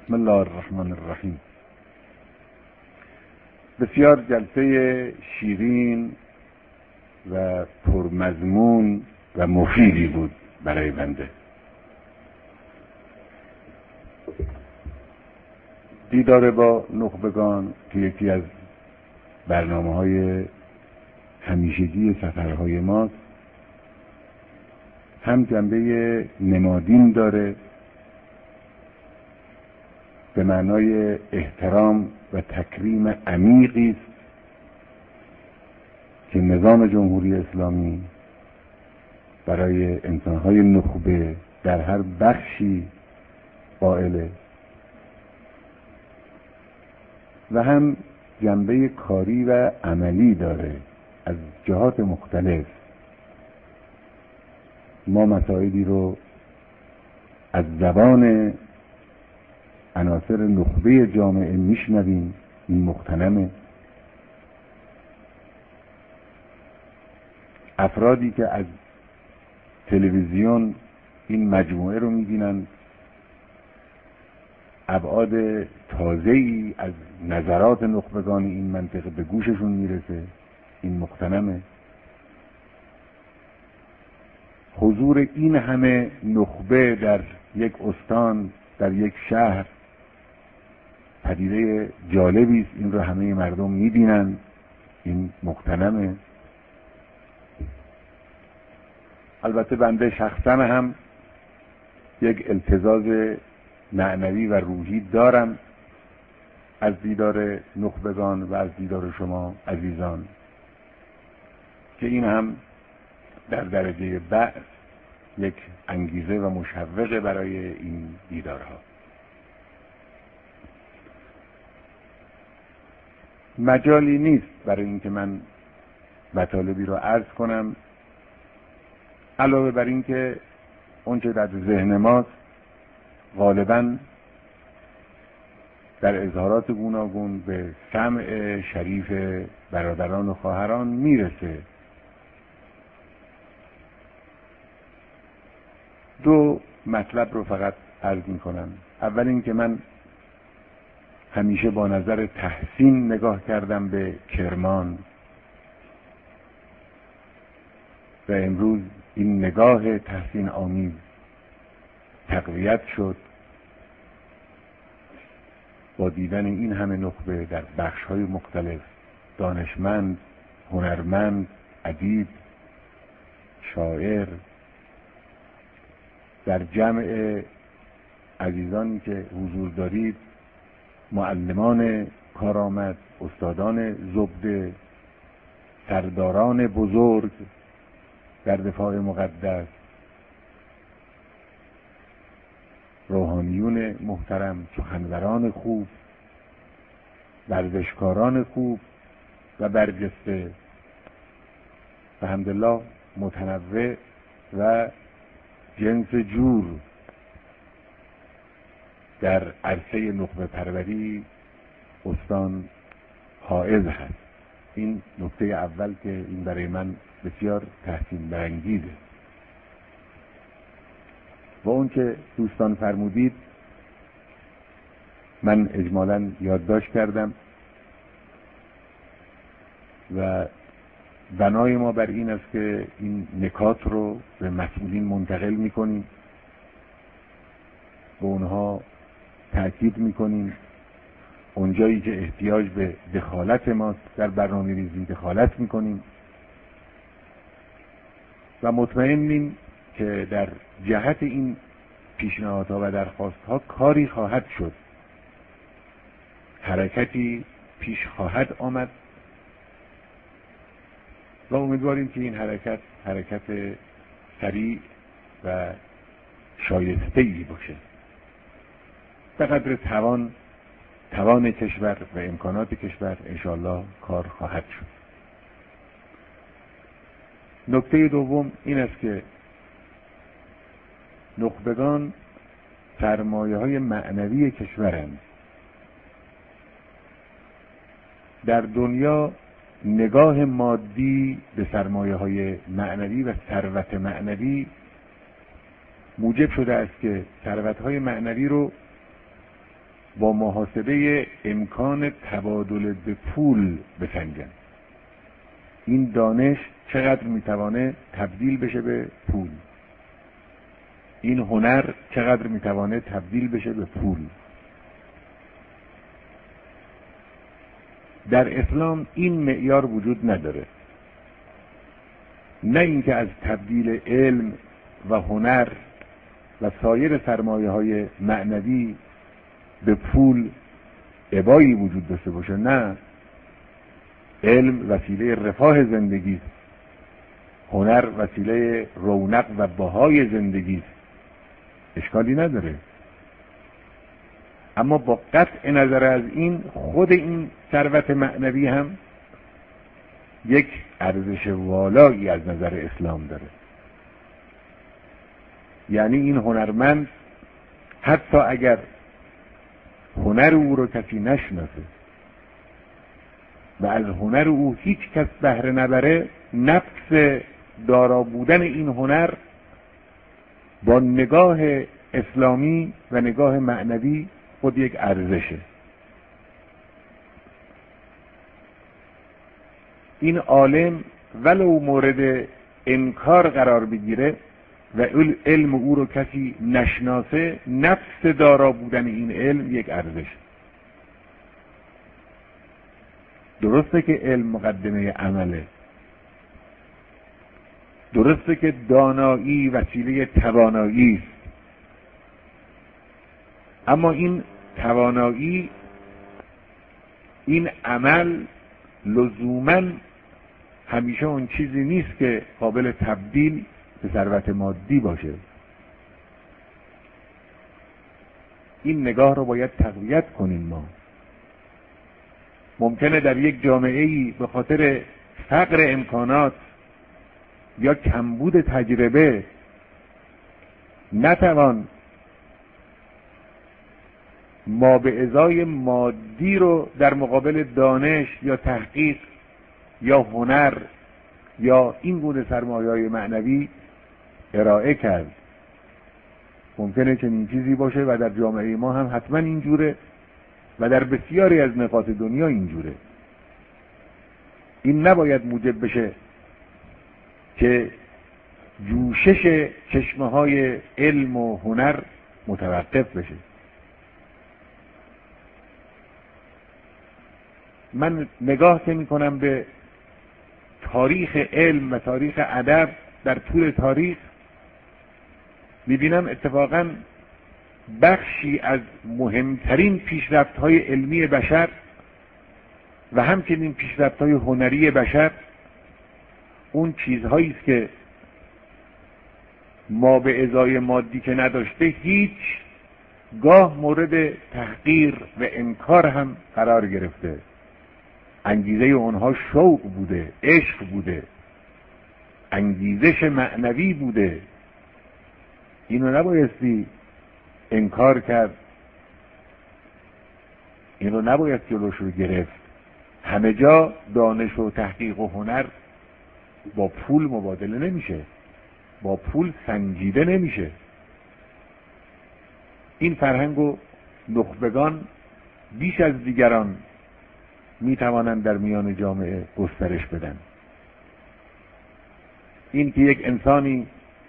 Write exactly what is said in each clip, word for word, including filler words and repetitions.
بسم الله الرحمن الرحیم. بسیار جلسه شیرین و پرمضمون و مفیدی بود برای بنده. دیدار با نخبگان که یکی از برنامه‌های همیشگی سفرهای ماست، هم جنبه نمادین داره به معنای احترام و تکریم عمیقی است که نظام جمهوری اسلامی برای انسان‌های نخبه در هر بخشی قائله، و هم جنبه کاری و عملی داره از جهات مختلف. ما مسائلی رو از زبان عناصر نخبه جامعه میشنویم، این مغتنمه. افرادی که از تلویزیون این مجموعه رو میبینن ابعاد تازه‌ای از نظرات نخبگان این منطقه به گوششون میرسه، این مغتنمه. حضور این همه نخبه در یک استان، در یک شهر، پدیده جالبی است. این رو همه مردم میبینن، این مغتنمه. البته بنده شخصا هم یک التزاز معنوی و روحی دارم از دیدار نخبگان و از دیدار شما عزیزان، که این هم در درجه بعض یک انگیزه و مشوقه برای این دیدارها. مجالی نیست برای اینکه من مطالبی رو عرض کنم، علاوه بر اینکه اونچه در ذهن ماست غالباً در اظهارات گوناگون به سمع شریف برادران و خواهران میرسه. دو مطلب رو فقط عرض میکنم. اول اینکه من همیشه با نظر تحسین نگاه کردم به کرمان و امروز این نگاه تحسین آمیز تقویت شد با دیدن این همه نخبه در بخش‌های مختلف، دانشمند، هنرمند، ادیب، شاعر، در جمع عزیزانی که حضور دارید، معلمان کارآمد، استادان زبده، سرداران بزرگ در دفاع مقدس، روحانیون محترم، سخنوران خوب، ورزشکاران خوب و برجسته، و الحمدلله متنوع و جنس جور در عرصه نخبه پروری استان حائز هست. این نکته اول که این برای من بسیار تحسین برانگیزه. و اون که دوستان فرمودید من اجمالاً یادداشت کردم و بنای ما بر این است که این نکات رو به مسئولین منتقل میکنیم، به اونها تأکید میکنیم، اونجایی که احتیاج به دخالت ماست در برنامه ریزی دخالت میکنیم و مطمئنیم که در جهت این پیشنهادها و درخواستها کاری خواهد شد، حرکتی پیش خواهد آمد و امیدواریم که این حرکت حرکت سریع و شایسته‌ای باشه. به قدر توان توان کشور و امکانات کشور انشاءالله کار خواهد شد. نکته دوم این است که نخبگان سرمایه‌های معنوی کشورند. در دنیا نگاه مادی به سرمایه‌های معنوی و ثروت معنوی موجب شده است که ثروت‌های معنوی رو با محاسبه امکان تبادل به پول بسنجن. این دانش چقدر میتوانه تبدیل بشه به پول، این هنر چقدر میتوانه تبدیل بشه به پول. در اسلام این معیار وجود نداره، نه اینکه از تبدیل علم و هنر و سایر سرمایه های معنوی به پول ابایی وجود داشته باشه، نه، علم وسیله رفاه زندگی است، هنر وسیله رونق و بهای زندگی است، اشکالی نداره. اما با قطع نظر از این، خود این ثروت معنوی هم یک ارزش والایی از نظر اسلام داره. یعنی این هنرمند حتی اگر هنر او رو کسی نشناسه و از هنر او هیچ کس بهره نبره، نفس دارا بودن این هنر با نگاه اسلامی و نگاه معنوی خود یک ارزشه. این عالم ولو مورد انکار قرار بگیره و علم او رو کسی نشناسه، نفس دارا بودن این علم یک ارزش. درسته که علم مقدمه عمله، درسته که دانایی وسیله توانایی است، اما این توانایی، این عمل لزوماً همیشه اون چیزی نیست که قابل تبدیل به ثروت مادی باشه. این نگاه رو باید تقویت کنیم. ما ممکنه در یک جامعه‌ای به خاطر فقر امکانات یا کمبود تجربه نتوان ما به ازای مادی رو در مقابل دانش یا تحقیق یا هنر یا این گونه سرمایه‌های معنوی ارائه کرد. ممکنه چنین چیزی باشه و در جامعه ما هم حتما اینجوره و در بسیاری از نقاط دنیا اینجوره. این نباید موجب بشه که جوشش چشمه‌های علم و هنر متوقف بشه. من نگاه که می‌کنم به تاریخ علم و تاریخ ادب در طول تاریخ، می‌بینم اتفاقاً بخشی از مهمترین پیشرفت‌های علمی بشر و همچنین پیشرفت‌های هنری بشر اون چیزهایی است که ما به ازای مادی که نداشته هیچ گاه مورد تحقیر و انکار هم قرار گرفته. انگیزه اونها شوق بوده، عشق بوده، انگیزش معنوی بوده. اینو نبایستی انکار کرد، اینو نباید جلوش رو گرفت. همه جا دانش و تحقیق و هنر با پول مبادله نمیشه، با پول سنجیده نمیشه. این فرهنگ و نخبگان بیش از دیگران میتوانند در میان جامعه گسترش بدن. این که یک انسانی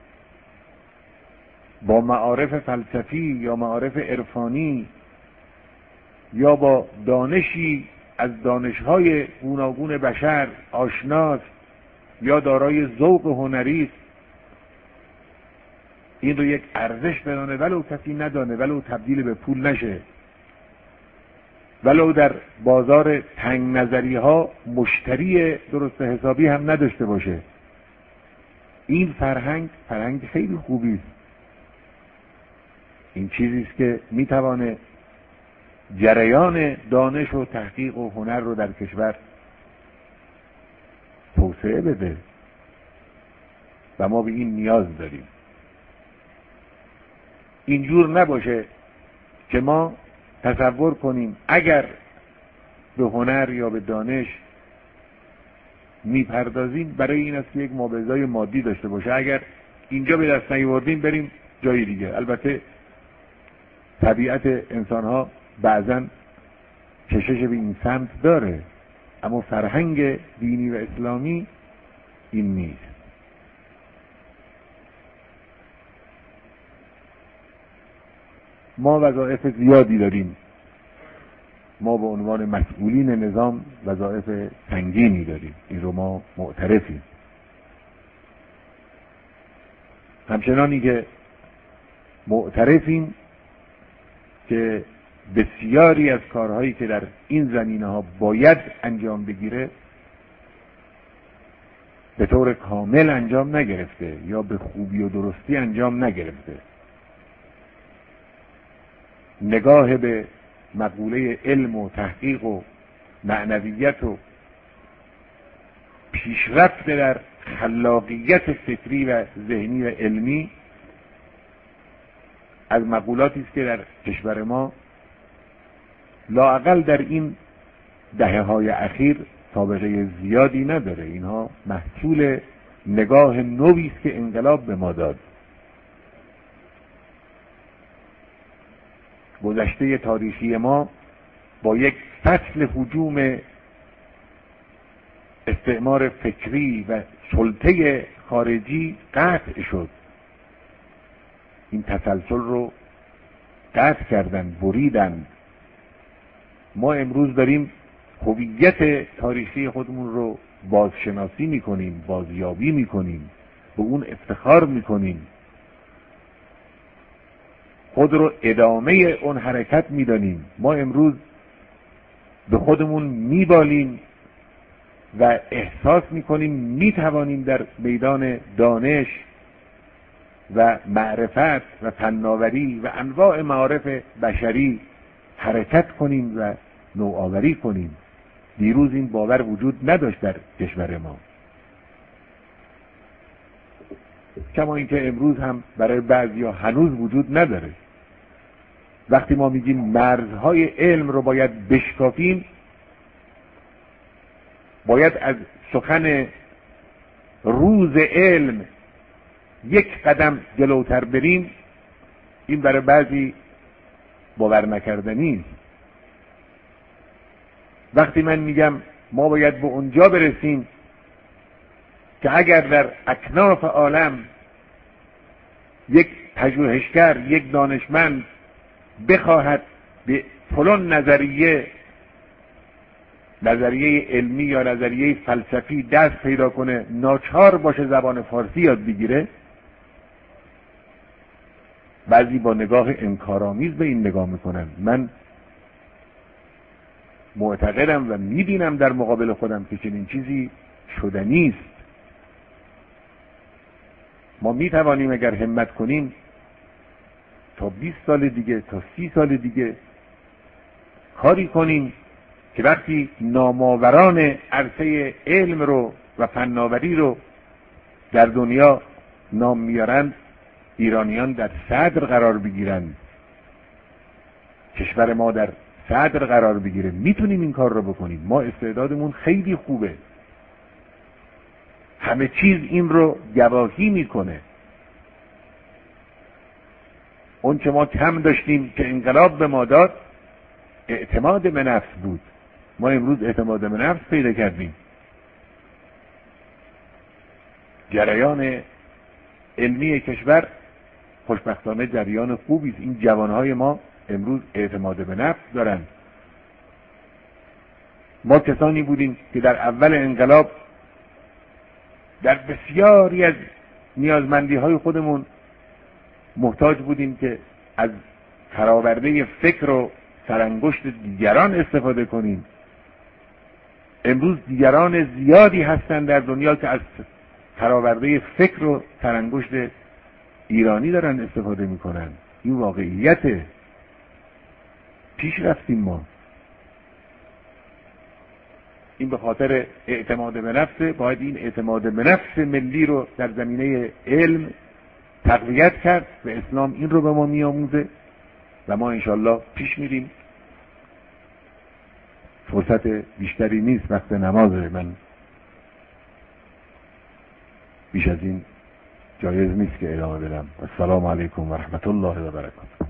با معارف فلسفی یا معارف عرفانی یا با دانشی از دانش‌های گوناگون بشر آشناست یا دارای ذوق هنری است، این رو یک ارزش بدانه، ولو کسی ندانه، ولو تبدیل به پول نشه، ولو در بازار تنگ نظری ها مشتری درست حسابی هم نداشته باشه. این فرهنگ فرهنگ خیلی خوبی است. این چیزی است که میتوانه جریان دانش و تحقیق و هنر رو در کشور توسعه بده و ما به این نیاز داریم. اینجور نباشه که ما تصور کنیم اگر به هنر یا به دانش میپردازیم برای این است که یک مبارزه مادی داشته باشه. اگر اینجا به دست نیاوردیم بریم جای دیگه. البته طبیعت انسان ها بعضا کشش به این سمت داره، اما فرهنگ دینی و اسلامی این نیست. ما وظایف زیادی داریم، ما به عنوان مسئولین نظام وظایف سنگینی داریم، این رو ما معترفیم. همچنانی که معترفیم که بسیاری از کارهایی که در این زمینه ها باید انجام بگیره به طور کامل انجام نگرفته یا به خوبی و درستی انجام نگرفته. نگاه به مقوله علم و تحقیق و معنویت و پیشرفت در خلاقیت فکری و ذهنی و علمی از مقولاتی است که در کشور ما لااقل در این دهه‌های اخیر سابقه زیادی نداره. اینها محصول نگاه نوی است که انقلاب به ما داد. گذشته تاریخی ما با یک فصل هجوم استعمار فکری و سلطه خارجی قطع شد. این تسلسل رو قطع کردن، بریدن. ما امروز داریم هویت تاریخی خودمون رو بازشناسی میکنیم، بازیابی میکنیم، به اون افتخار میکنیم، خود رو ادامه اون حرکت میدانیم. ما امروز به خودمون میبالیم و احساس میکنیم میتوانیم در میدان دانش و معرفت و فناوری و انواع معارف بشری حرکت کنیم و نوآوری کنیم. دیروز این باور وجود نداشت در کشور ما، کما اینکه امروز هم برای بعضیا هنوز وجود نداره. وقتی ما میگیم مرزهای علم رو باید بشکافیم، باید از سخن روز علم یک قدم جلوتر بریم، این برای بعضی باور نکردنی است. وقتی من میگم ما باید به اونجا برسیم که اگر در اکناف عالم یک پژوهشگر، یک دانشمند بخواهد به فلان نظریه نظریه علمی یا نظریه فلسفی دست پیدا کنه، ناچار باشه زبان فارسی یاد بگیره، بعضی با نگاه انکارآمیز به این نگاه میکنن. من معتقدم و میبینم در مقابل خودم که چنین چیزی شدنی است. ما میتوانیم اگر همت کنیم تا بیست سال دیگه، تا سی سال دیگه کاری کنیم که وقتی نامآوران عرصه علم رو و فناوری رو در دنیا نام میارند، ایرانیان در صدر قرار بگیرند، کشور ما در صدر قرار بگیره. میتونیم این کار رو بکنیم. ما استعدادمون خیلی خوبه، همه چیز این رو گواهی میکنه. اون چه ما کم داشتیم که انقلاب به ما داد اعتماد به نفس بود. ما امروز اعتماد به نفس پیدا کردیم. جریان علمی کشور خوشبختانه جریان خوبی است. این جوانهای ما امروز اعتماد به نفس دارن. ما کسانی بودیم که در اول انقلاب در بسیاری از نیازمندی های خودمون محتاج بودیم که از فراورده فکر و سرانگشت دیگران استفاده کنیم. امروز دیگران زیادی هستند در دنیا که از فراورده فکر و سرانگشت ایرانی دارن استفاده میکنن. این واقعیته. پیش رفتیم ما. این به خاطر اعتماد به نفسه. باید این اعتماد به نفس ملی رو در زمینه علم تقویت کرد و اسلام این رو به ما میآموزه و ما انشالله پیش میریم. فرصت بیشتری نیست، وقت نمازه. من بیش از این جایز نیست که ادامه بدم. السلام علیکم و رحمت الله و برکاته.